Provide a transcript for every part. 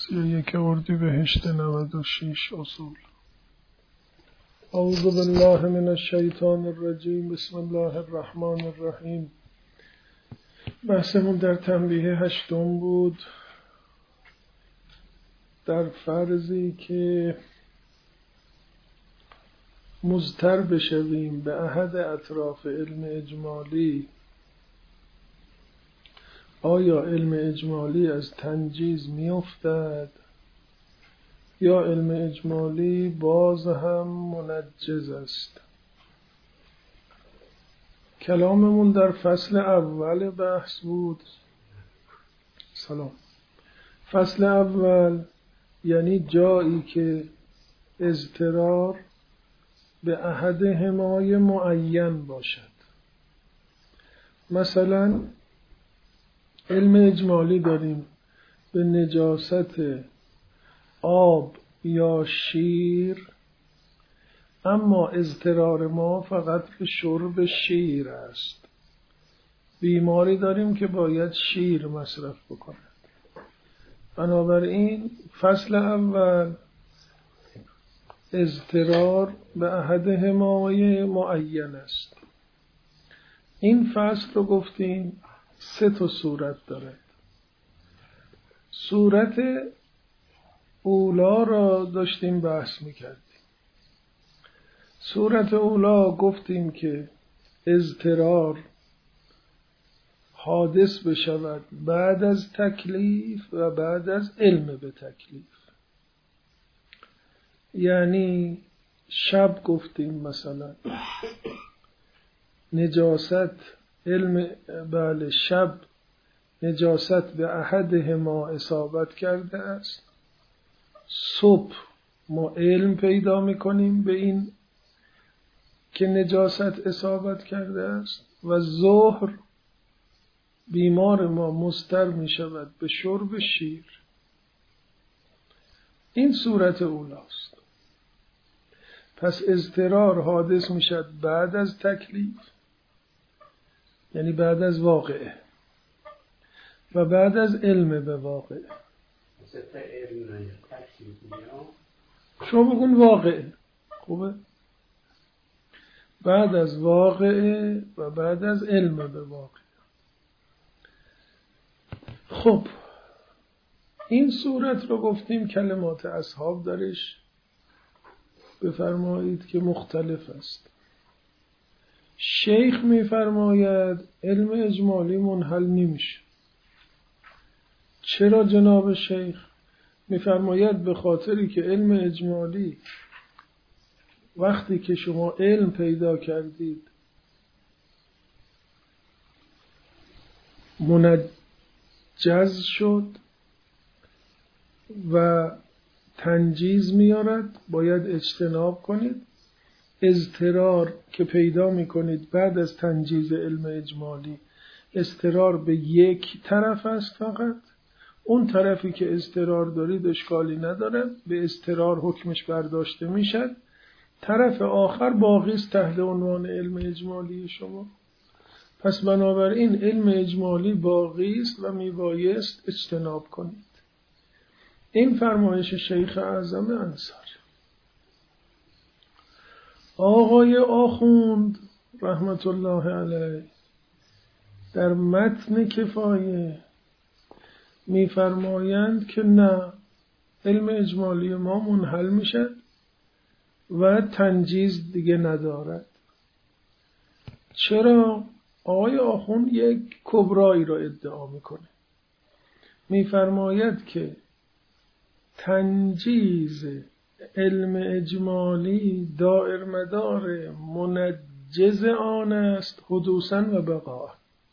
31 اردیبهشت 96 اصول. اعوذ بالله من الشیطان الرجیم. بسم الله الرحمن الرحیم. بحثمون در تنبیه 8 بود، در فرضی که مضطر بشویم به احد اطراف علم اجمالی. آیا علم اجمالی از تنجیز میافتد یا علم اجمالی باز هم منجز است؟ کلاممون در فصل اول بحث بود. سلام. فصل اول یعنی جایی که اضطرار به احد حمای معین باشد. مثلا علم اجمالی داریم به نجاست آب یا شیر، اما اضطرار ما فقط به شرب شیر است. بیماری داریم که باید شیر مصرف بکند. بنابراین فصل اول اضطرار به احد حمایه معین است. این فصل رو گفتیم 3 صورت دارد. صورت اولا را داشتیم بحث میکردیم. صورت اولا گفتیم که اضطرار حادث بشود بعد از تکلیف و بعد از علم به تکلیف. یعنی شب گفتیم مثلا نجاست شب نجاست به احد ما اصابت کرده است. صبح ما علم پیدا میکنیم به این که نجاست اصابت کرده است و ظهر بیمار ما مضطر میشود به شرب شیر. این صورت اولاست. پس اضطرار حادث میشد بعد از تکلیف، یعنی بعد از واقعه و بعد از علم به واقعه. شما بگون واقعه. خوبه؟ بعد از واقعه و بعد از علم به واقعه. خب این صورت رو گفتیم کلمات اصحاب درش بفرمایید که مختلف است. شیخ میفرماید علم اجمالی منحل نمیشه. چرا جناب شیخ؟ میفرماید به خاطری که علم اجمالی وقتی که شما علم پیدا کردید منجز شد و تنجیز میارد، باید اجتناب کنید. اضطرار که پیدا میکنید بعد از تنجیز علم اجمالی، اضطرار به یک طرف است فقط. اون طرفی که اضطرار دارید اشکالی نداره، به اضطرار حکمش برداشته میشد. طرف آخر باقی است تحت عنوان علم اجمالی شما. پس بنابراین علم اجمالی باقی است و میبایست اجتناب کنید. این فرمایش شیخ اعظم انصاری. آقای آخوند رحمت الله علیه در متن کفایه میفرمایند که نه، علم اجمالی ما منحل میشد و تنجیز دیگه ندارد. چرا؟ آقای آخوند یک کبرایی را ادعا میکنه. میفرماید که تنجیز علم اجمالی دائر مدار منجز آن است حدوثاً و بقاء.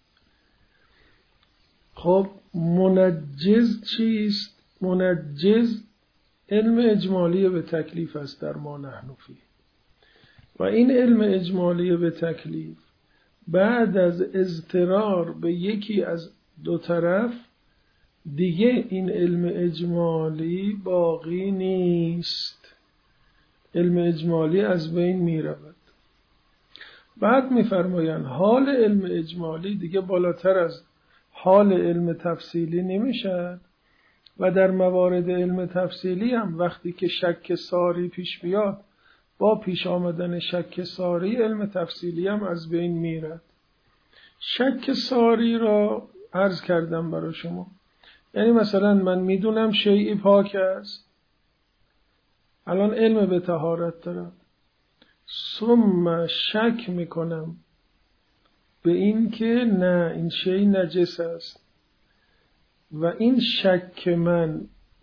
خب منجز چیست؟ منجز علم اجمالی به تکلیف است در ما نحن فیه. و این علم اجمالی به تکلیف بعد از اضطرار به یکی از دو طرف دیگه این علم اجمالی باقی نیست. علم اجمالی از بین می رود. بعد می فرمایند حال علم اجمالی دیگه بالاتر از حال علم تفصیلی نمیشد و در موارد علم تفصیلی هم وقتی که شک ساری پیش بیاد، با پیش آمدن شک ساری علم تفصیلی هم از بین میرد. شک ساری را عرض کردم برای شما، یعنی مثلا من میدونم شیئی پاک است، الان علم به طهارت دارم، ثم شک میکنم به این که نه این شیء نجس است و این شک من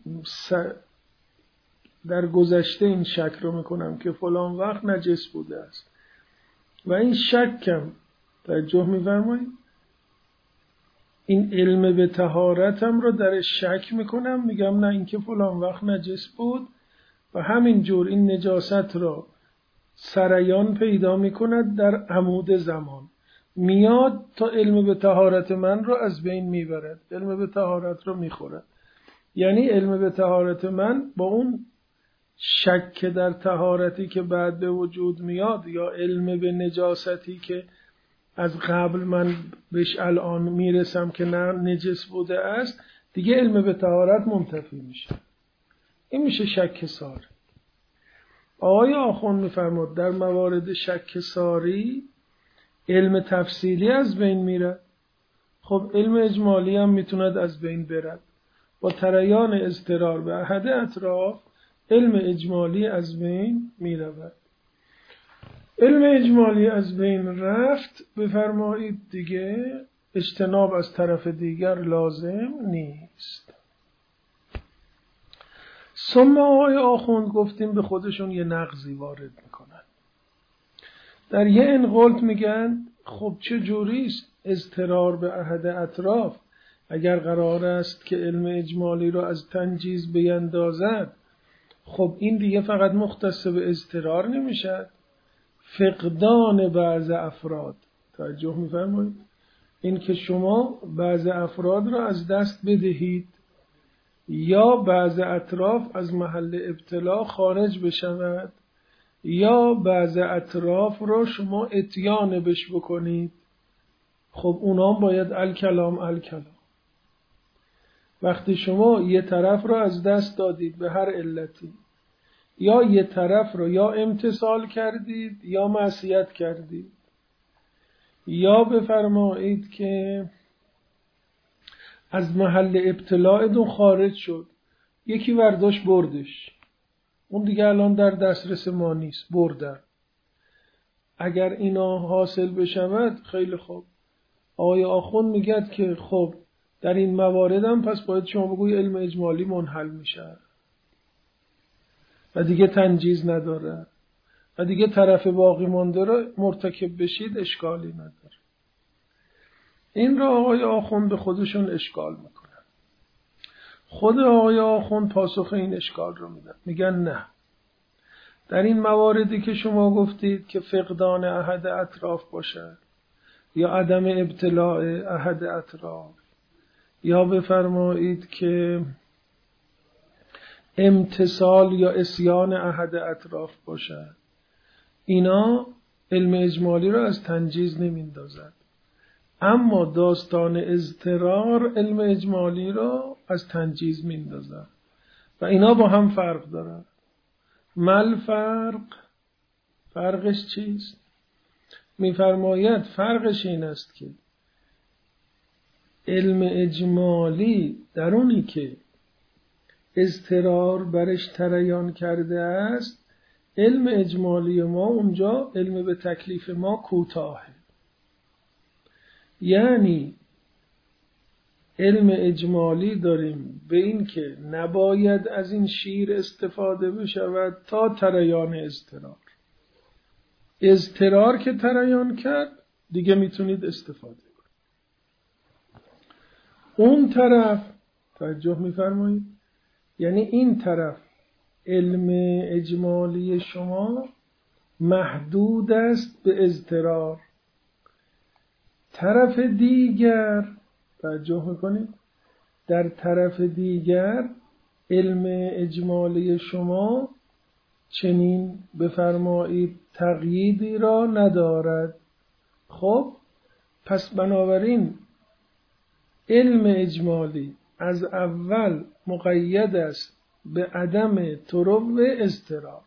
در گذشته این شک رو میکنم که فلان وقت نجس بوده است و این شکم توجه می‌فرمایید این علم به طهارتم رو در شک میکنم، میگم نه این که فلان وقت نجس بود و همین جور این نجاست را سریان پیدا میکند در عمود زمان، میاد تا علم به طهارت من رو از بین میبرد، علم به طهارت رو میخورد. یعنی علم به طهارت من با اون شک در طهارتی که بعد به وجود میاد یا علم به نجاستی که از قبل من بهش الان میرسم که نه نجس بوده است، دیگه علم به طهارت منتفی میشه. این میشه شک ساری. آقای آخوند میفرماد در موارد شک ساری علم تفصیلی از بین میره. خب علم اجمالی هم میتوند از بین برد. با تریان اضطرار به احد اطراف علم اجمالی از بین میرود. علم اجمالی از بین رفت، بفرمایید دیگه اجتناب از طرف دیگر لازم نیست. ثم آقای آخوند گفتیم به خودشون یه نقضی وارد میکنن. در یه انقلت میگن خب چه جوریست اضطرار به احد اطراف اگر قرار است که علم اجمالی رو از تنجیز بیندازد، خب این دیگه فقط مختص به اضطرار نمیشد، فقدان بعض افراد. توجه میفرمایید این که شما بعض افراد را از دست بدهید یا بعض اطراف از محل ابتلا خارج بشود یا بعض اطراف را شما اتیان بش بکنید، خب اونام باید الکلام. وقتی شما یه طرف را از دست دادید به هر علتی، یا یه طرف را یا امتثال کردید یا معصیت کردید، یا بفرمایید که از محل ابتلاعتون خارج شد، یکی ورداش بردش، اون دیگه الان در دسترس ما نیست، بردن. اگر اینا حاصل بشود خیلی خوب. آقای آخوند میگد که خب در این موارد هم پس باید شما بگوی علم اجمالی منحل میشه و دیگه تنجیز نداره و دیگه طرف باقی مانده را مرتکب بشید اشکالی نداره. این را آقای آخوند به خودشون اشکال میکنن. خود آقای آخوند پاسخ این اشکال رو میدن، میگن نه، در این مواردی که شما گفتید که فقدان احد اطراف باشه یا عدم ابتلاع احد اطراف یا بفرمایید که امتثال یا عصیان احد اطراف باشه، اینا علم اجمالی را از تنجیز نمیندازد، اما داستان اضطرار علم اجمالی را از تنجیز میندازد و اینا با هم فرق دارن. مل فرقش چیست؟ میفرماید فرقش این است که علم اجمالی در اونی که اضطرار برش تریان کرده است، علم اجمالی ما اونجا علم به تکلیف ما کوتاهه. یعنی علم اجمالی داریم به این که نباید از این شیر استفاده بشود تا تریان اضطرار که تریان کرد دیگه میتونید استفاده کنید. اون طرف توجه میفرمایید، یعنی این طرف علم اجمالی شما محدود است به اضطرار، طرف دیگر توجه میکنید در طرف دیگر علم اجمالی شما چنین بفرمایید تقییدی را ندارد. خب پس بنابراین علم اجمالی از اول مقید است به عدم طرق اضطرار.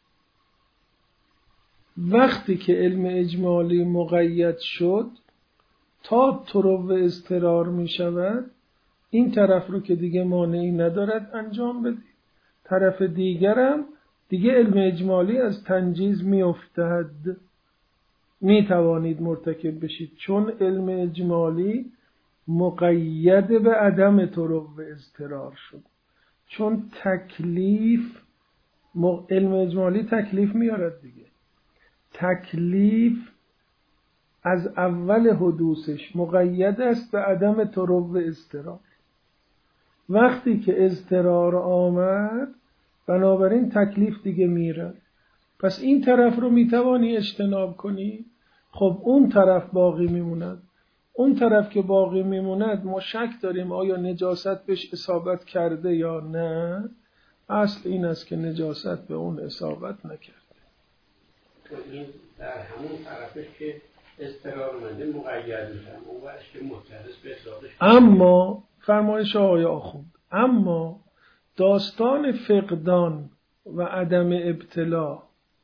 وقتی که علم اجمالی مقید شد تا طرق اضطرار می شود، این طرف رو که دیگه مانعی ندارد انجام بدید، طرف دیگرم دیگه علم اجمالی از تنجیز می افتد، می توانید مرتکب بشید، چون علم اجمالی مقید به عدم طرق اضطرار شد. چون تکلیف علم اجمالی تکلیف میارد دیگه، تکلیف از اول حدوثش مقید است به عدم طرق اضطرار. وقتی که اضطرار آمد بنابراین تکلیف دیگه میره. پس این طرف رو میتوانی اجتناب کنی، خب اون طرف باقی میموند. اون طرف که باقی میموند ما شک داریم آیا نجاست بهش اصابت کرده یا نه. اصل این است که نجاست به اون اصابت نکرده. این در همون طرفش که اضطرار منده مقید میشن، اون ورش که متعرض به اصابتش. اما فرمایش آقای آخوند، اما داستان فقدان و عدم ابتلا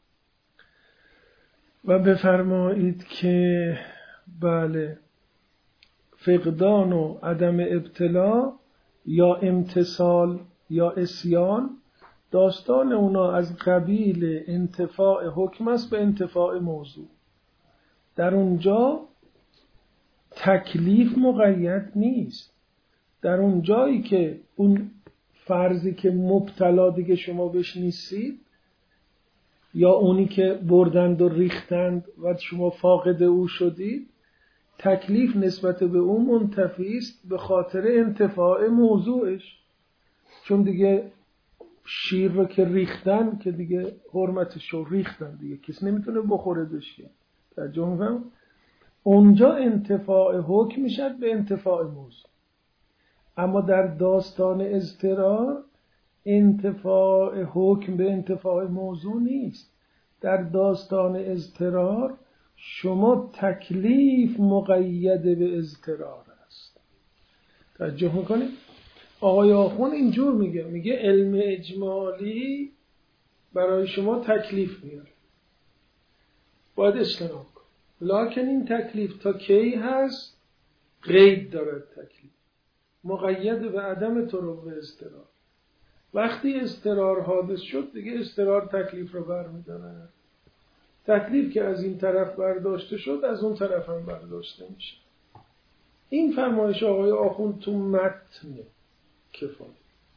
و بفرمایید که بله فقدان و عدم ابتلا یا امتثال یا عصیان، داستان اونا از قبیل انتفاع حکم است به انتفاع موضوع. در اونجا تکلیف مقید نیست. در اون جایی که اون فرضی که مبتلا دیگه شما بهش نیستید، یا اونی که بردند و ریختند و شما فاقد او شدید، تکلیف نسبت به اون منتفی است به خاطر انتفاع موضوعش. چون دیگه شیر رو که ریختن که دیگه حرمتش رو ریختن دیگه کسی نمیتونه بخوره داشته. توجه می‌فرمایید؟ اونجا انتفاع حکم میشد به انتفاع موضوع. اما در داستان اضطرار انتفاع حکم به انتفاع موضوع نیست. در داستان اضطرار شما تکلیف مقید به اضطرار است. توجه میکنید؟ آقای آخوند اینجور میگه علم اجمالی برای شما تکلیف میاره، باید اجتناب کن. لکن این تکلیف تا کی هست؟ قید دارد. تکلیف مقید به عدم طرق اضطرار. وقتی اضطرار حادث شد دیگه اضطرار تکلیف رو برمی‌داره. تکلیف که از این طرف برداشته شد از اون طرف هم برداشته میشه. این فرمایش آقای آخوند تو متن کفایه.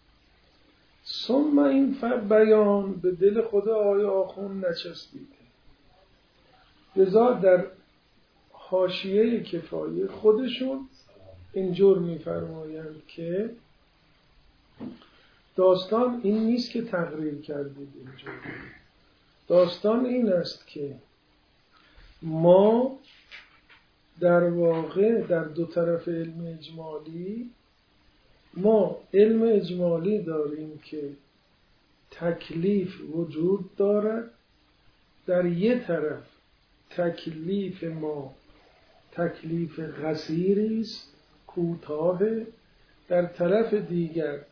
ثم این بیان به دل خود آقای آخوند نچسبیده. لذا در حاشیه کفایه خودشون اینجور میفرمایند که داستان این نیست که تقریر کردید اینجور. داستان این است که ما در واقع در دو طرف علم اجمالی ما علم اجمالی داریم که تکلیف وجود دارد. در یک طرف تکلیف ما تکلیف قصیری است، کوتاه. در طرف دیگر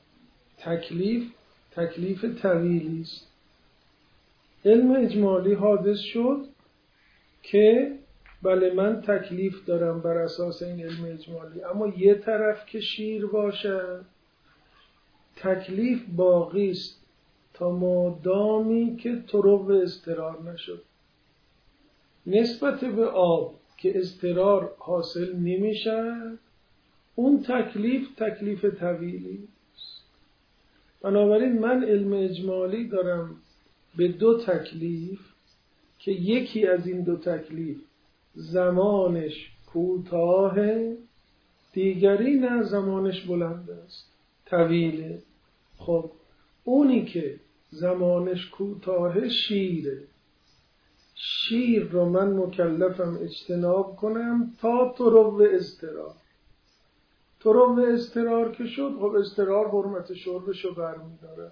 تکلیف طویلی است. علم اجمالی حادث شد که بله من تکلیف دارم بر اساس این علم اجمالی، اما یه طرف که شیر باشه تکلیف باقی است تا مادامی که طرق اضطرار نشد. نسبت به آب که اضطرار حاصل نمیشه اون تکلیف طویلی است. بنابراین من علم اجمالی دارم به دو تکلیف که یکی از این دو تکلیف زمانش کوتاه، دیگری نه زمانش بلند است، طویله. خب اونی که زمانش کوتاه شیره، شیر رو من مکلفم اجتناب کنم تا طرق اضطرار. طرق اضطرار که شد خب اضطرار حرمت شربش رو برمی‌داره.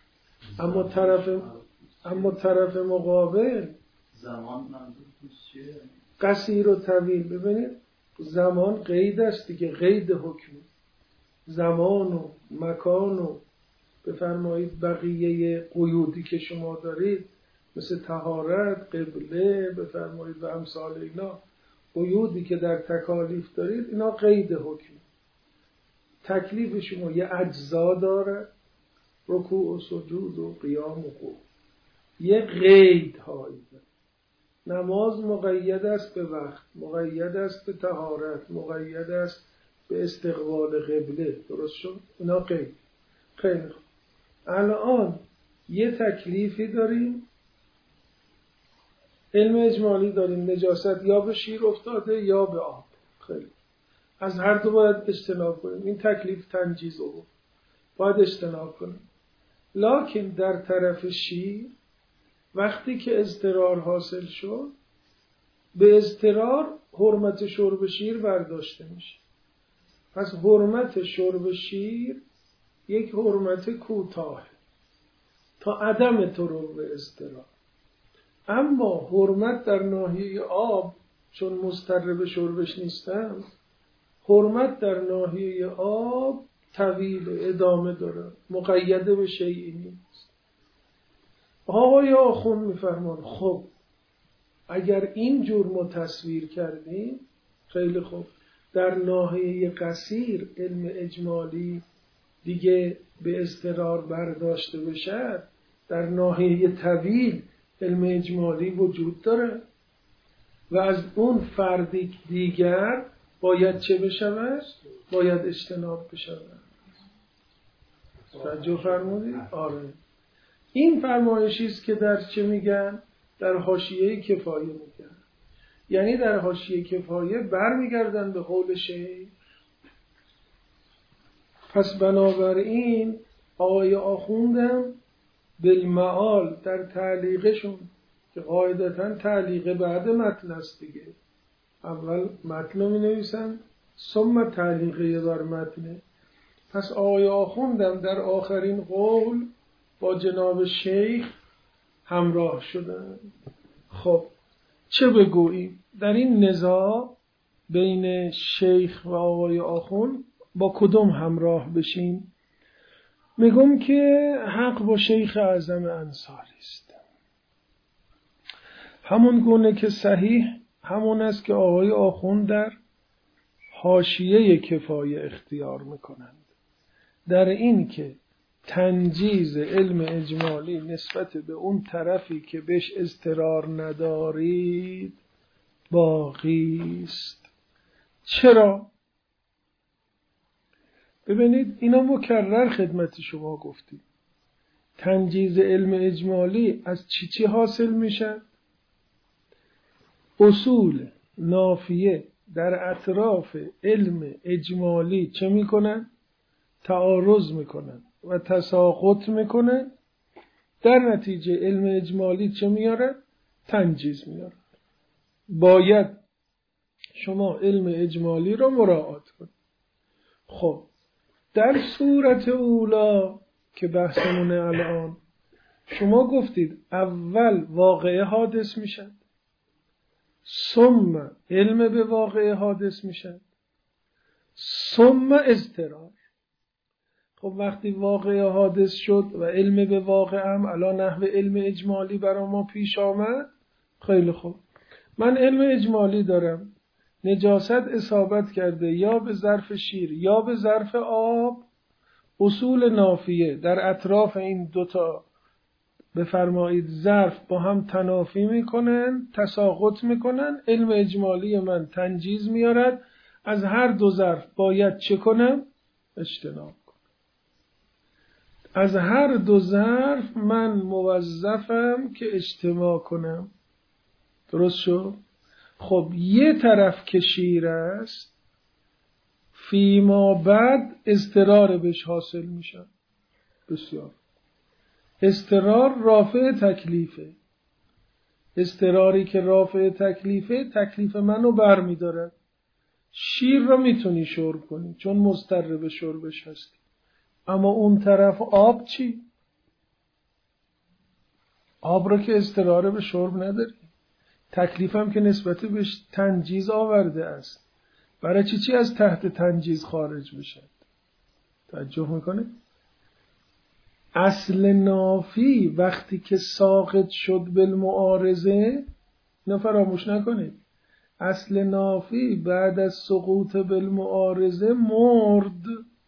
اما طرف مقابل زمان منظور چیه؟ قصیر و طویل. ببینید زمان قید است دیگه، قید حکمی. زمان و مکان و بفرمایید بقیه قیودی که شما دارید مثل طهارت، قبله، بفرمایید و امثال اینا، قیودی که در تکالیف دارید، اینا قید حکم. تکلیف شما یه اجزا داره، رکوع و سجود و قیام و قعود، یه قید هایی داره. نماز مقید است به وقت، مقید است به طهارت، مقید است به استقبال قبله. درست شد؟ اینا قید. خیلی خوب. الان یه تکلیفی داریم، علم اجمالی داریم، نجاست یا به شیر افتاده یا به آب. خیلی از هر دو باید اجتناب کنیم. این تکلیف تنجیز رو باید اجتناب کنیم. لکن در طرف شیر وقتی که اضطرار حاصل شد، به اضطرار حرمت شرب شیر برداشته میشه. پس حرمت شرب شیر یک حرمت کوتاه تا عدم طرق به اضطرار. اما حرمت در ناحیه آب، چون مضطر به شربش نیستم، حرمت در ناحیه آب طویل ادامه داره، مقیده به شیئی نیست. آقای آخوند میفرمان خب اگر این جور ما تصویر کردیم، خیلی خوب، در ناحیه قصیر علم اجمالی دیگه به اضطرار برداشته بشه، در ناحیه طویل علم اجمالی وجود داره و از اون فردی دیگر باید چه بشود؟ باید اجتناب بشود. توجه فرمودید؟ آره. این فرمایشی است که در چه میگن؟ در حاشیه کفایه میگن. یعنی در حاشیه کفایه برمیگردن به قول شیخ. پس بنابراین آقای آخوندم بالمعال در تعلیقشون که قاعدتاً تعلیق بعد متن است دیگه، اول متن رو می نویسن ثم تعلیقه بر متن. پس آقای آخوندم در آخرین قول با جناب شیخ همراه شدن. خب چه بگوییم در این نزاع بین شیخ و آقای آخوند؟ با کدوم همراه بشیم؟ میگم که حق با شیخ اعظم انصاری است. همون گونه که صحیح همون است که آقای آخوند در حاشیه کفایه اختیار میکنند، در این که تنجیز علم اجمالی نسبت به اون طرفی که بهش اضطرار ندارید باقی است. چرا؟ ببینید اینا مکرر خدمت شما گفتیم. تنجیز علم اجمالی از چی حاصل میشه؟ اصول نافیه در اطراف علم اجمالی چه میکنن؟ تعارض میکنن و تساقط میکنن. در نتیجه علم اجمالی چه میاره؟ تنجیز میاره. باید شما علم اجمالی رو مراعات کنید. خب در صورت اولا که بحثمونه الان، شما گفتید اول واقعه حادث میشن، ثم علم به واقعه حادث میشن، ثم اضطرار. خب وقتی واقعه حادث شد و علم به واقع هم الان نحو علم اجمالی برای ما پیش آمد، خیلی خوب، من علم اجمالی دارم، نجاست اصابت کرده یا به ظرف شیر یا به ظرف آب، اصول نافیه در اطراف این دوتا بفرمایید ظرف با هم تنافی میکنن، تساقط میکنن. علم اجمالی من تنجیز میارد، از هر دو ظرف باید چه کنم؟ اجتناب کنم. از هر دو ظرف من موظفم که اجتماع کنم. درست شد؟ خب یه طرف که شیر است، فیما بعد اضطرار بهش حاصل میشه. بسیار اضطرار رافع تکلیفه. اضطراری که رافع تکلیفه، تکلیف منو بر میدارد. شیر رو میتونی شرب کنی چون مضطر به شربش هستی، اما اون طرف آب چی؟ آب رو که اضطرار به شرب نداری، تکلیفم که نسبت بهش تنجیز آورده است. برای چی از تحت تنجیز خارج بشد؟ توجه میکنه؟ اصل نافی وقتی که ساقط شد بالمعارضه، اینو فراموش نکنید، اصل نافی بعد از سقوط بالمعارضه مرد.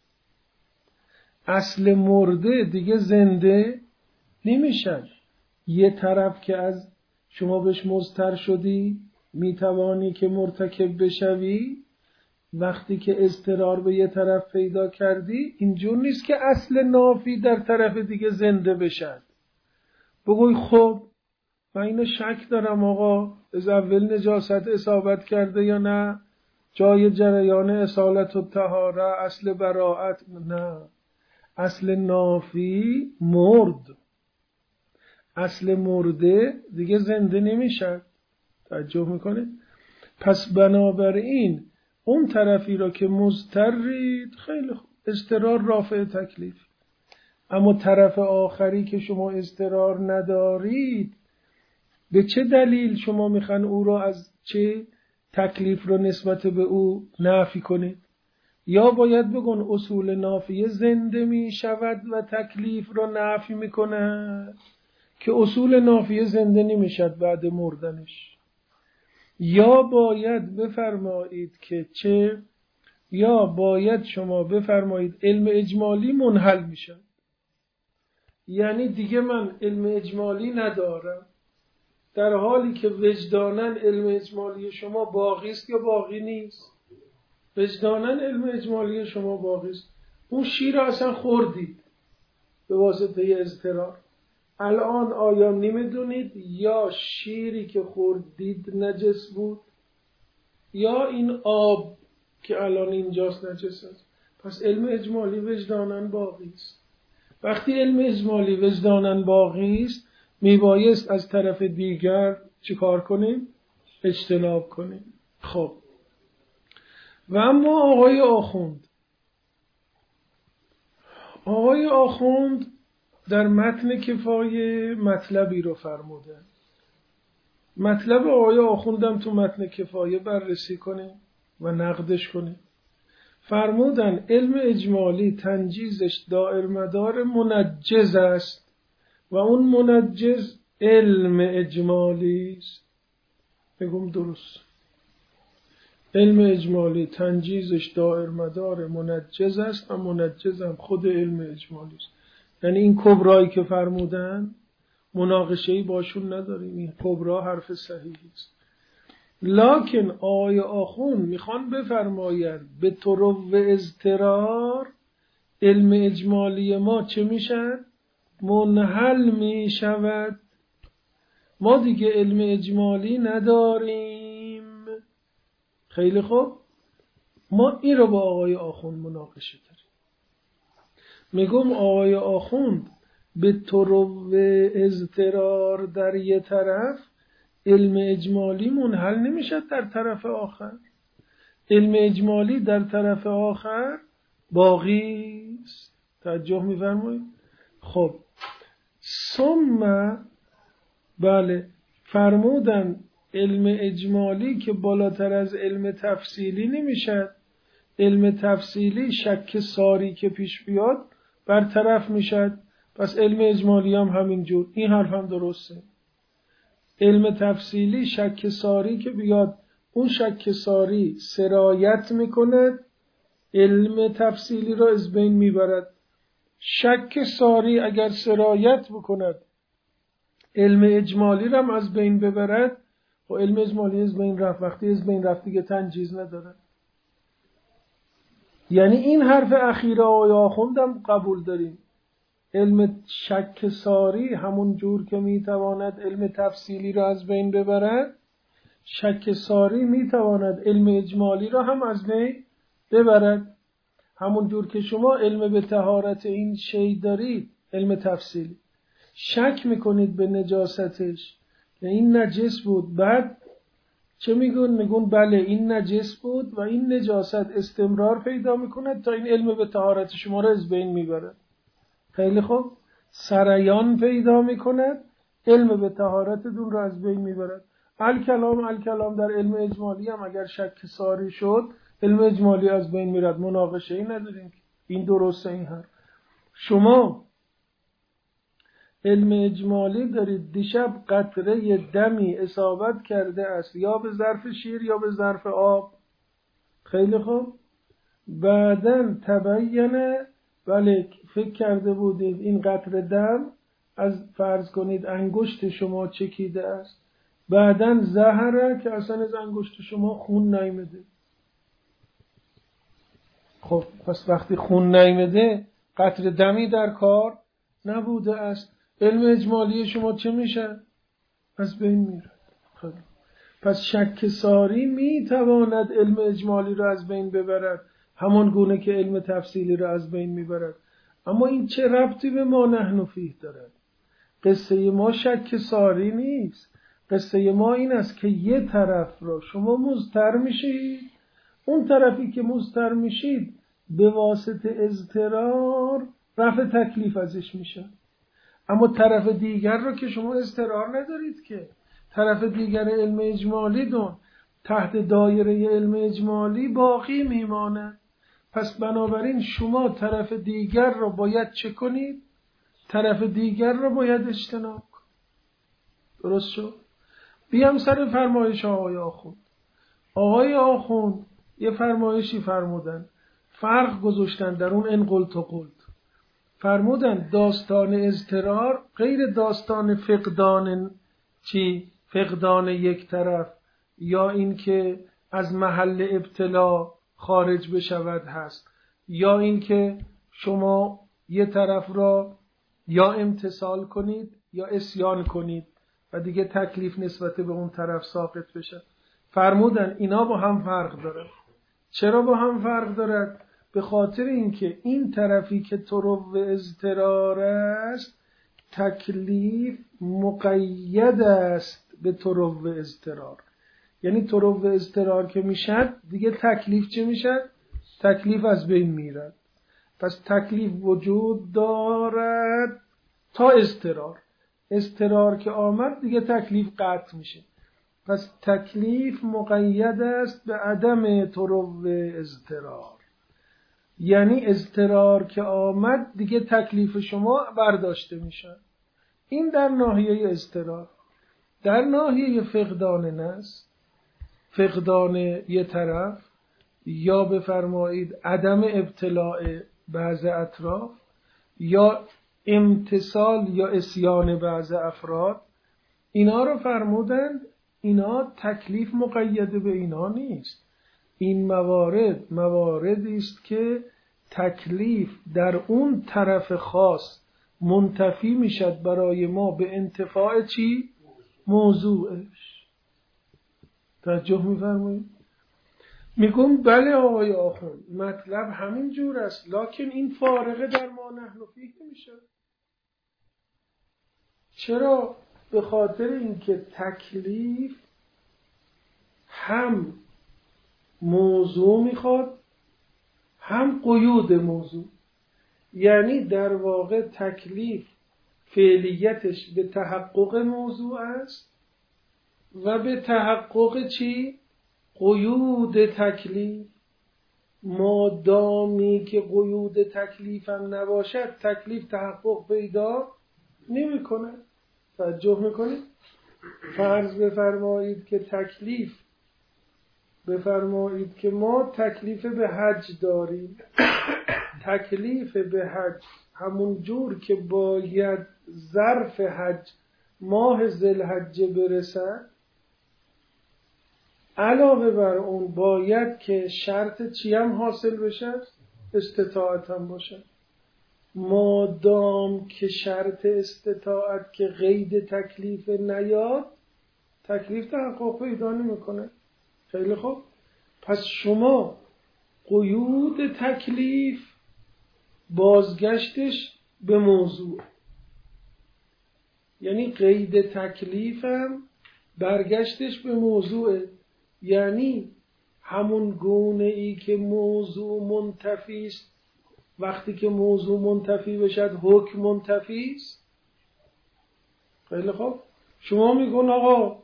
اصل مرده دیگه زنده نمیشن. یه طرف که از شما بهش مضطر شدی میتوانی که مرتکب بشوی، وقتی که اضطرار به یه طرف پیدا کردی اینجور نیست که اصل نافی در طرف دیگه زنده بشد. بگوی خب من اینو شک دارم آقا از اول نجاست اصابت کرده یا نه، جای جریان اصالت و طهاره، اصل براءت. نه، اصل نافی مرد، اصل مرده دیگه زنده نمیشد. توجه میکنه؟ پس بنابراین اون طرفی را که مضطرید خیلی خوب، اضطرار رافع تکلیف. اما طرف آخری که شما اضطرار ندارید، به چه دلیل شما میخوان او را از چه تکلیف را نسبت به او نفی کنید؟ یا باید بگن اصول نافیه زنده می شود و تکلیف را نفی میکند، که اصول نافیه زنده نمی شود بعد مردنش. یا باید بفرمایید که چه، یا باید شما بفرمایید علم اجمالی منحل می شود. یعنی دیگه من علم اجمالی ندارم، در حالی که وجداناً علم اجمالی شما باقی است یا باقی نیست؟ وجداناً علم اجمالی شما باقی است. اون شیر اصلا خوردید به واسطه اضطرار. الان آیا نمیدونید یا شیری که خوردید نجس بود یا این آب که الان اینجاست نجس است؟ پس علم اجمالی وجداناً باقی است. وقتی علم اجمالی وجداناً باقی است، میبایست از طرف دیگر چیکار کنیم؟ اجتناب کنیم. خب و اما آقای آخوند در متن کفایه مطلبی رو فرمودن. مطلب آقای آخوندم تو متن کفایه بررسی کنیم و نقدش کنیم. فرمودن علم اجمالی تنجیزش دائر مدار منجز است و اون منجز علم اجمالی است. بگم درست؟ علم اجمالی تنجیزش دائر مدار منجز است و منجز هم خود علم اجمالی است. یعنی این کبرایی که فرمودن مناقشه‌ای باشون نداریم، این کبرا حرف صحیحی است. لکن آقای آخون میخوان بفرماید به طرق و اضطرار علم اجمالی ما چه میشن؟ منحل میشود. ما دیگه علم اجمالی نداریم. خیلی خوب، ما این رو با آقای آخوند مناقشه داریم. میگم آقای آخوند به طرق و اضطرار در یه طرف علم اجمالی منحل نمیشد در طرف آخر. علم اجمالی در طرف آخر باقی است. توجه می‌فرمایید؟ خب ثم بله فرمودن علم اجمالی که بالاتر از علم تفصیلی نمیشد. علم تفصیلی شک ساری که پیش بیاد برطرف میشد. پس علم اجمالی هم همینجور. این حرف هم درسته. علم تفصیلی شک ساری که بیاد، اون شک ساری سرایت میکند، علم تفصیلی را از بین میبرد. شک ساری اگر سرایت بکند علم اجمالی را هم از بین ببرد، و علم اجمالی از بین رفت. وقتی از بین رفت دیگه تنجیز ندارد. یعنی این حرف اخیر آقای آخوندم قبول داریم. علم شک ساری همون جور که میتواند علم تفصیلی را از بین ببرد، شک ساری میتواند علم اجمالی را هم از بین ببرد. همون جور که شما علم به طهارت این شی دارید، علم تفصیلی شک میکنید به نجاستش که این نجس بود، بعد چه میگون بله این نجس بود و این نجاست استمرار پیدا میکند تا این علم به طهارت شما را از بین میبرد. خیلی خوب، سریان پیدا میکند، علم به طهارت دون را از بین میبرد. الکلام در علم اجمالی هم اگر شک ساری شد علم اجمالی از بین میرد. مناقشه ای نداریم. این درسته این حرف. شما علم اجمالی دارید دیشب قطره دمی اصابت کرده است یا به ظرف شیر یا به ظرف آب. خیلی خوب. بعدن تبینه، بله فکر کرده بودید این قطره دم از فرض کنید انگشت شما چکیده است، بعدن زهره که اصلا از انگشت شما خون نیامده. خب پس وقتی خون نیامده قطره دمی در کار نبوده است، علم اجمالی شما چه میشه؟ از بین میره. خب پس شک ساری میتواند علم اجمالی رو از بین ببرد همان گونه که علم تفصیلی رو از بین میبرد. اما این چه ربطی به ما نحن فیه دارد؟ قصه ما شک ساری نیست. قصه ما این است که یه طرف را شما مضطر میشید، اون طرفی که مضطر میشید به واسطه اضطرار رفع تکلیف ازش میشه. اما طرف دیگر رو که شما اضطرار ندارید که، طرف دیگر علم اجمالی دون تحت دایره علم اجمالی باقی میمانه. پس بنابراین شما طرف دیگر رو باید چه کنید؟ طرف دیگر رو باید اجتناب کنید. درست شد؟ بیام سر فرمایش آقای آخوند. آقای آخوند یه فرمایشی فرمودن، فرق گذاشتن در اون ان قلت و قلت. فرمودن داستان اضطرار غیر داستان فقدان فقدان یک طرف یا این که از محل ابتلا خارج بشود هست، یا این که شما یه طرف را یا امتثال کنید یا عصیان کنید و دیگه تکلیف نسبت به اون طرف ساقط بشه. فرمودن اینا با هم فرق دارد. چرا با هم فرق دارد؟ به خاطر اینکه این طرفی که طرو اضطرار است تکلیف مقید است به طرو اضطرار. یعنی طرو اضطرار که میشد دیگه تکلیف چه میشد؟ تکلیف از بین میرد. پس تکلیف وجود دارد تا اضطرار. اضطرار که آمد دیگه تکلیف قطع میشه. پس تکلیف مقید است به عدم طرو اضطرار. یعنی اضطرار که آمد دیگه تکلیف شما برداشته میشه. این در ناحیه اضطرار. در ناحیه فقدان نفس، فقدان یه طرف، یا بفرمایید عدم ابتلاع بعض اطراف، یا امتثال یا عصیان بعض افراد، اینا رو فرمودند اینا تکلیف مقید به اینا نیست. این مواردی است که تکلیف در اون طرف خاص منتفی میشد برای ما به انتفاع چی؟ موضوعش. توجه میفرمایید؟ میگم بله آقای آخوند مطلب همین جور است، لکن این فارقه در ما نحن فیه میشه. چرا؟ به خاطر اینکه تکلیف هم موضوع میخواد هم قیود موضوع. یعنی در واقع تکلیف فعلیتش به تحقق موضوع است و به تحقق چی؟ قیود تکلیف. مادامی که قیود تکلیف هم نباشد تکلیف تحقق پیدا نمی کنه. توجه میکنید؟ فرض بفرمایید که بفرمایید که ما تکلیف به حج داریم. تکلیف به حج همون جور که باید ظرف حج ماه ذوالحجه برسد، علاوه بر اون باید که شرط چی هم حاصل بشه؟ استطاعت هم باشه. مادام که شرط استطاعت که قید تکلیف نیاد تکلیف تحقق پیدا نمیکنه. خیلی خوب. پس شما قیود تکلیف بازگشتش به موضوع، یعنی قید تکلیفم برگشتش به موضوع، یعنی همون گونه ای که موضوع منتفی است. وقتی که موضوع منتفی بشد حکم منتفی است. خیلی خوب. شما میگون آقا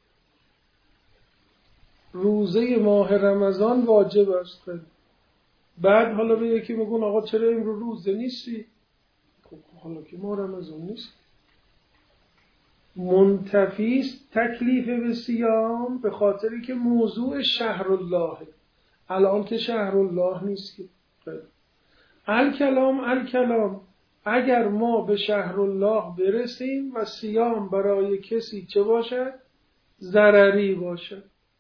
روزه ماه رمضان واجب است. بعد حالا به یکی میگن آقا چرا امروز روزه نیستی؟ خب حالا که ما رمضان نیست. منتفیست تکلیف به صیام به خاطری که موضوع شهر الله، الان که شهر الله نیست که. الکلام اگر ما به شهر الله برسیم و صیام برای کسی چه باشد؟ ضرری باشد.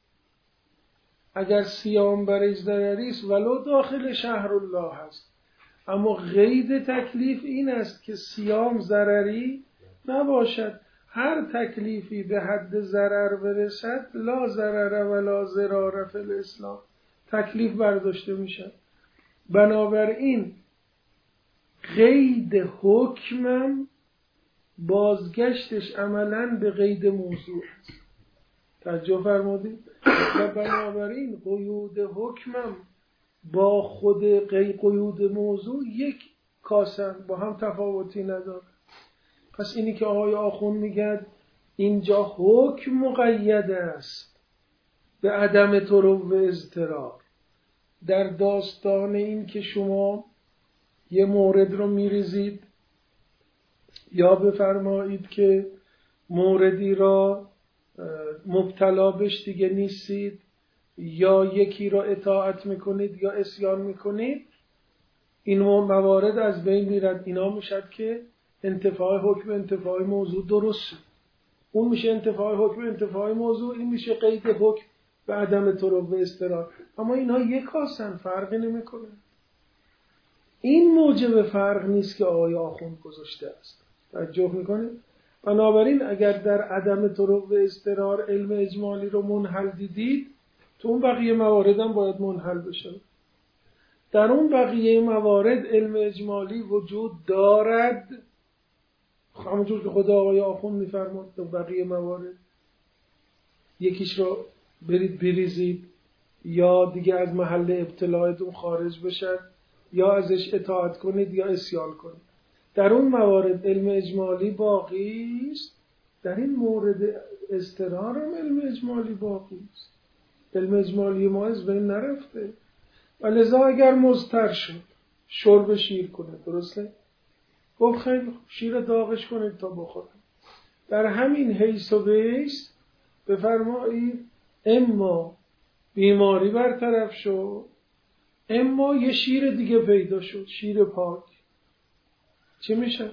اگر صیام برای ضرری است ولو داخل شهر الله هست، اما قید تکلیف این است که صیام ضرری نباشد. هر تکلیفی به حد ضرر برسد لا ضرر ولا ضرار فی الاسلام، تکلیف برداشته میشد. بنابراین قید حکمم بازگشتش عملاً به قید موضوع است. توجه فرمودید؟ و بنابراین قیود حکمم با خود قیود موضوع یک کاسن، با هم تفاوتی نداره. پس اینی که آقای آخوند میگه اینجا حکم مقید است به عدم طرق و اضطرار، در داستان این که شما یه مورد رو میریزید یا بفرمایید که موردی را مبتلا بهش دیگه نیستید، یا یکی را اطاعت میکنید یا عصیان میکنید، این موارد از بین میرد. اینا میشد که انتفاع حکم انتفاع موضوع درسته. اون میشه انتفاع حکم انتفاع موضوع، این میشه قید حکم به عدم طرق و اضطرار. اما اینا یک هستن، فرقی نمیکنه. این موجب فرق نیست که آقای آخوند گذاشته است. توجه میکنید؟ بنابراین اگر در عدم طرق و اضطرار علم اجمالی رو منحل دیدید، تو اون بقیه موارد هم باید منحل بشه. در اون بقیه موارد علم اجمالی وجود دارد، همونجور که خدا آقای آخوند میفرماد در بقیه موارد یکیش رو برید بریزید یا دیگه از محل ابتلاعتون خارج بشن، یا ازش اطاعت کنید یا عصیان کنید. در اون موارد علم اجمالی باقی است. در این مورد اضطرار هم علم اجمالی باقی است. علم اجمالی ما از بین نرفته. و لذا اگر مضطر شد شرب شیر کنه، درسته؟ گفت خیلی شیر داغش کنید تا بخورم. در همین حیث و بیس بفرمایید اما بیماری برطرف شد، اما یه شیر دیگه پیدا شد، شیر پاک. چه میشه؟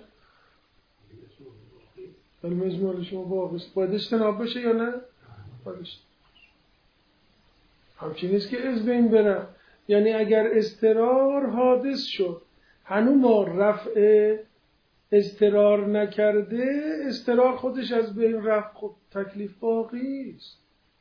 علم اجمالی شما باقی است. باید اجتناب بشه یا نه؟ باید اجتناب. همچین نیست که از بین برم. یعنی اگر اضطرار حادث شد هنوز ما رفع اضطرار نکرده، اضطرار خودش از بین رفت، خب تکلیف باقی است.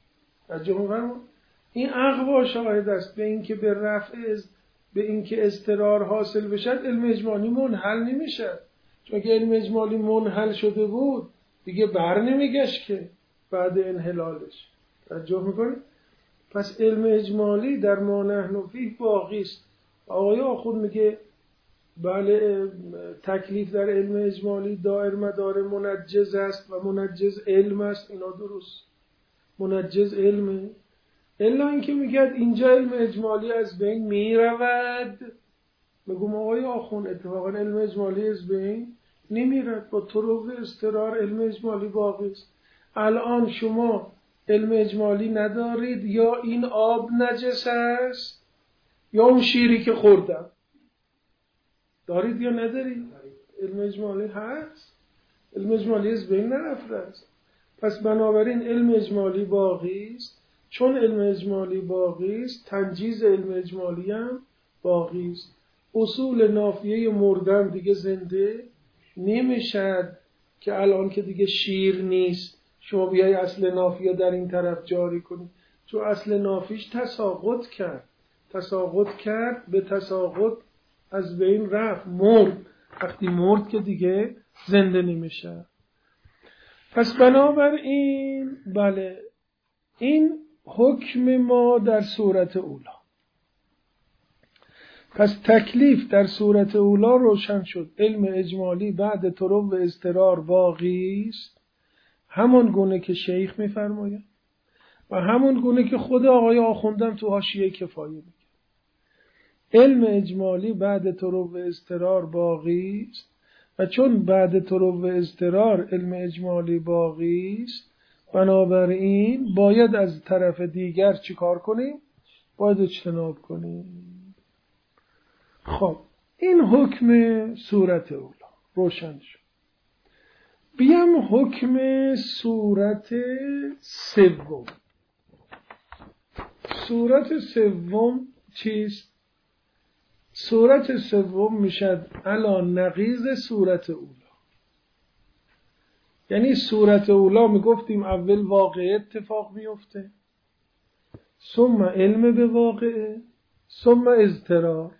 این عقل شاهد است به اینکه به رفع به اینکه اضطرار حاصل بشد علم اجمالی منحل نمیشه. چون که علم اجمالی منحل شده بود دیگه بر نمیگشت که بعد انحلالش. توجه میکنید؟ پس علم اجمالی در ما نحن فیه باقی است. آقای آخوند میگه بله تکلیف در علم اجمالی دایر مدار منجز است و منجز علم است. اینا درست، منجز علمه. الا اینکه میگه اینجا علم اجمالی از بین میرود. میگم آقای آخوند اتفاقا علم اجمالی از بین نمیرد، با طرق اضطرار علم اجمالی باقی است. الان شما علم اجمالی ندارید، یا این آب نجس است یا اون شیری که خوردم. دارید یا ندارید؟ علم اجمالی هست. علم اجمالی از بین نرفته است. پس بنابراین علم اجمالی باقی است. چون علم اجمالی باقی است تنجیز علم اجمالی هم باقی است. اصول نافیه مردن دیگه زنده نمیشد که الان که دیگه شیر نیست شما بیای اصل نافیه در این طرف جاری کنید، چون اصل نافیش تساقط کرد به تساقط از بین رفت، مرد. وقتی مرد که دیگه زنده نمیشه. پس بنابراین بله این حکم ما در صورت اولا. پس تکلیف در صورت اولا روشن شد. علم اجمالی بعد طرق و اضطرار باقی است، همون گونه که شیخ میفرماید و همون گونه که خود آقای آخوندم تو حاشیه کفایه میگه. علم اجمالی بعد طروء اضطرار باقی است و چون بعد طروء اضطرار علم اجمالی باقی است، بنابراین باید از طرف دیگر چیکار کنیم؟ باید اجتناب کنیم. خب این حکم صورت اولا روشن شد. بیام حکم صورت سوم. صورت سوم چیست؟ صورت سوم میشد علی نقیض صورت اولا. یعنی صورت اولا میگفتیم اول واقعه اتفاق میفته، ثم علم به واقعه، ثم اضطرار.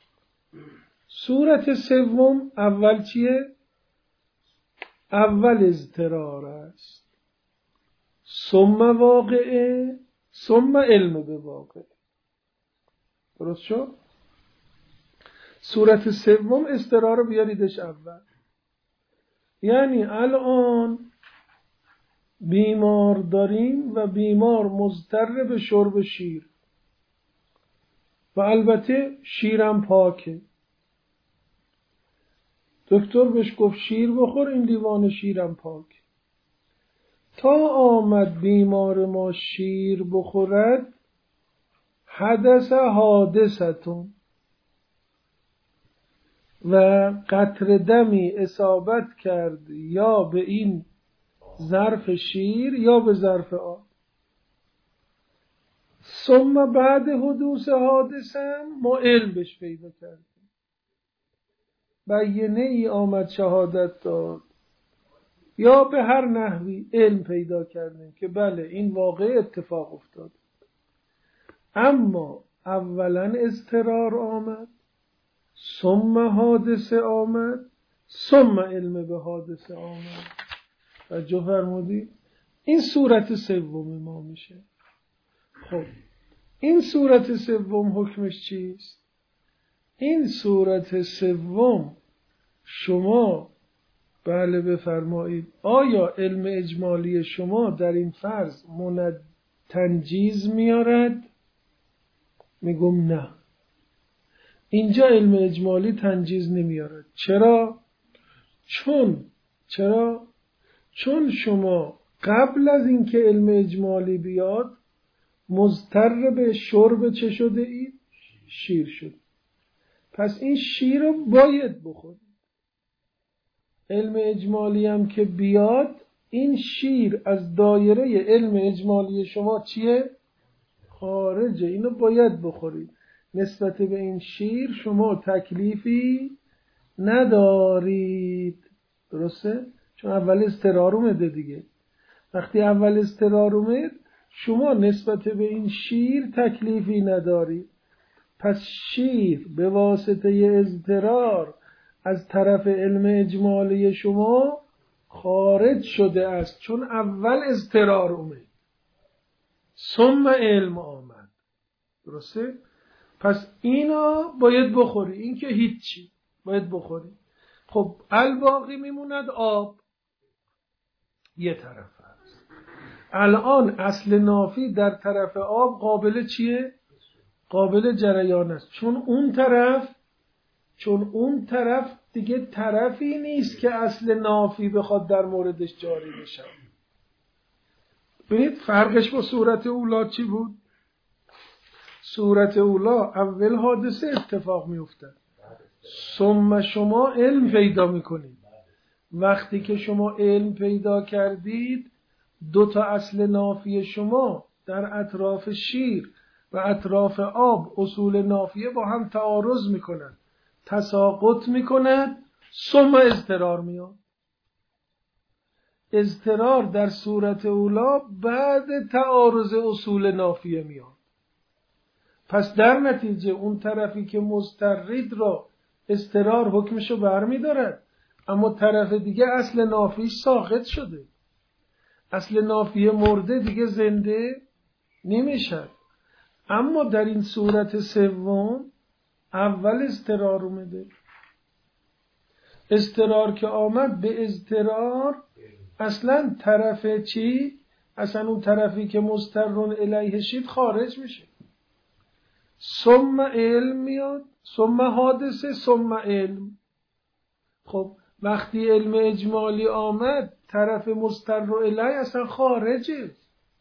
صورت سوم اول چیه؟ اول اضطرار است، ثم واقعه، ثم علم به واقعه. درست شد؟ صورت سوم اضطرار رو بیاریدش اول. یعنی الان بیمار داریم و بیمار مضطر به شرب شیر و البته شیرم پاکه. دکتر بهش گفت شیر بخور، این لیوان شیرم پاکه. تا آمد بیمار ما شیر بخورد، حدث حادثتون و قطره دمی اصابت کرد یا به این ظرف شیر یا به ظرف آب. ثم بعد حدوث حادثه ما علم بهش پیدا کردیم، بیینه ای آمد شهادت داد یا به هر نحوی علم پیدا کردیم که بله این واقع اتفاق افتاد. اما اولا اضطرار آمد، ثم حادثه آمد، ثم علم به حادثه آمد. توجه فرمودی؟ این صورت سوم ما میشه. خب این صورت سوم حکمش چیست؟ این صورت سوم شما بله بفرمایید آیا علم اجمالی شما در این فرض تنجیز میارد؟ میگم نه، اینجا علم اجمالی تنجیز نمیارد. چرا؟ چون شما قبل از اینکه علم اجمالی بیاد مضطر به شرب چه شده اید؟ شیر شد. پس این شیر رو باید بخورید. علم اجمالی هم که بیاد این شیر از دایره علم اجمالی شما چیه؟ خارجه. اینو باید بخورید. نسبت به این شیر شما تکلیفی ندارید. درسته؟ چون اول اضطرار اومده دیگه. وقتی اول اضطرار اومد شما نسبت به این شیر تکلیفی ندارید. پس شیر به واسطه اضطرار از طرف علم اجمالی شما خارج شده است، چون اول اضطرار اومد ثم علم آمد. درسته؟ پس اینا باید بخوری، این که هیچی باید بخوری. خب الباقی میموند آب یه طرف است. الان اصل نافی در طرف آب قابل چیه؟ قابل جریان است، چون اون طرف دیگه طرفی نیست که اصل نافی بخواد در موردش جاری بشه. ببینید فرقش با صورت اولا چی بود؟ صورت اولا اول حادثه اتفاق میافتد، ثم شما علم پیدا میکنید. وقتی که شما علم پیدا کردید دو تا اصل نافی شما در اطراف شیر و اطراف آب اصول نافیه با هم تعارض میکنند، تساقط میکنند، ثم اضطرار میاد. اضطرار در صورت اولا بعد تعارض اصول نافیه میاد. پس در نتیجه اون طرفی که مضطرید را اضطرار حکمشو برمیدارد، اما طرف دیگه اصل نافیش ساقط شده، اصل نافیه مرده دیگه زنده نمیشد. اما در این صورت سوم اول اضطرار اومده. اضطرار که آمد به اضطرار اصلا طرف چی؟ اصلا اون طرفی که مضطرون الیه شید خارج میشه. ثم علم میاد، ثم حادثه، ثم علم. خب وقتی علم اجمالی آمد، طرف مستر الیه اصلا خارجه.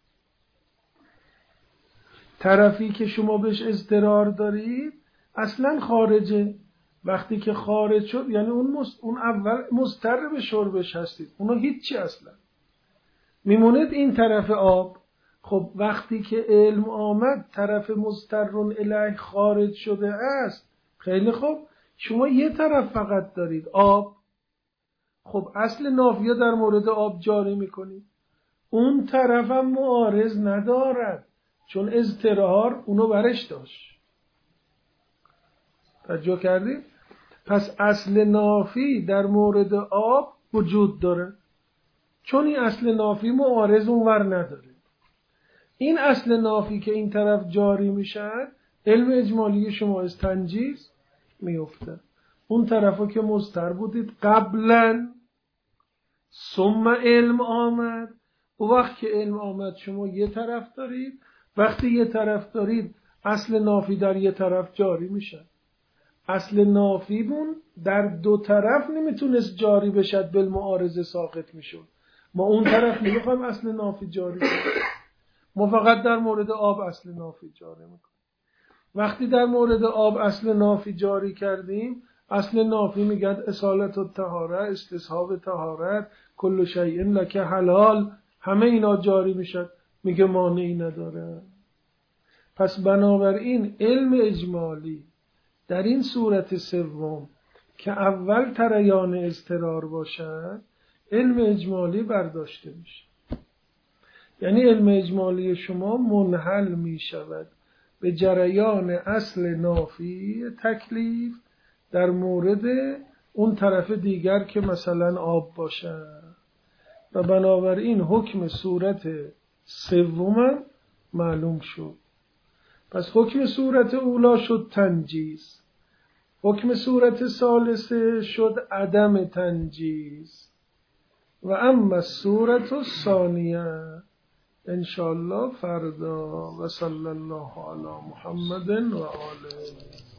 طرفی که شما بهش اضطرار دارید اصلا خارجه. وقتی که خارج شد یعنی اون اول مضطر به شربش هستید، اونو هیچی اصلا میموند این طرف آب. خب وقتی که علم آمد طرف مضطرون الیه خارج شده است. خیلی خوب، شما یه طرف فقط دارید، آب. خب اصل نافیه در مورد آب جاری میکنید، اون طرف هم معارض ندارد چون اضطرار اونو برش داشت. توجه کردید؟ پس اصل نافی در مورد آب وجود داره چون این اصل نافی معارض اونور نداره. این اصل نافی که این طرف جاری میشه، علم اجمالی شما از تنجیز میفته. اون طرفو که مضطر بودید قبلا، ثم علم آمد. و وقت که علم آمد شما یه طرف دارید. وقتی یه طرف دارید اصل نافی در یه طرف جاری میشه. اصل نافیمون در دو طرف نمیتونست جاری بشد، بالمعارضه ساقط میشد. ما اون طرف نمیخوایم اصل نافی جاری کنیم، ما فقط در مورد آب اصل نافی جاری میکنیم. وقتی در مورد آب اصل نافی جاری کردیم، اصل نافی میگه اصالت الطهاره، استصحاب طهارت، کل شیء لک حلال، همه اینا جاری میشد، میگه مانعی نداره. پس بنابراین علم اجمالی در این صورت سوم که اول تریان اضطرار باشد، علم اجمالی برداشته میشه. یعنی علم اجمالی شما منحل می شود به جریان اصل نافی تکلیف در مورد اون طرف دیگر که مثلا آب باشه. و بنابراین حکم صورت سوم معلوم شد. پس حکم صورت اولا شد تنجیز، حکم صورت ثالثه شد عدم تنجیز. و اما صورت ثانیه انشاءالله فردا. و صلی الله علی محمد و آله.